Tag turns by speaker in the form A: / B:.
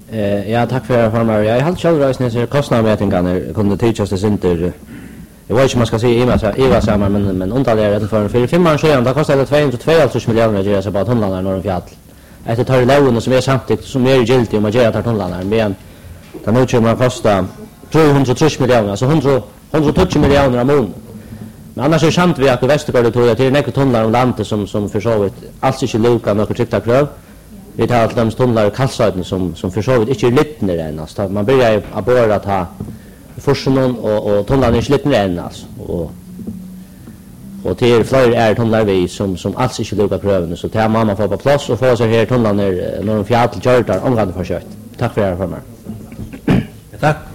A: Ja, tack för det, farmar. Jag har själv röst när kostnadsmätningarna kunde teachas det inte. Jag vet inte man ska säga Eva samma men undrar det för 5 år sedan då kostade det 222 miljoner att göra sig på tunnlarna norr om fjäll. Efter tar lån som är samtidigt som är giltigt om att göra tunnlarna men det nu kommer att kosta 330 miljoner så 120 miljoner om månaden. Men annars är sant vi att Västergård tror att det är några tunnlar om landet som försovit alls inte luka några tryckta krav. Vi tar allt de tunnlar i Kalsöden som försovit inte är littner än. Alltså, man börjar att borra att ha forsen och tunnlarna är littner än. Alltså. Och till fler tunnlar vi som alls inte luka kraven. Så tar man få på plats och få sig här tunnlarna när de fjäll till Gjörtar omgående försökt. Tack för er för mig.
B: Tack.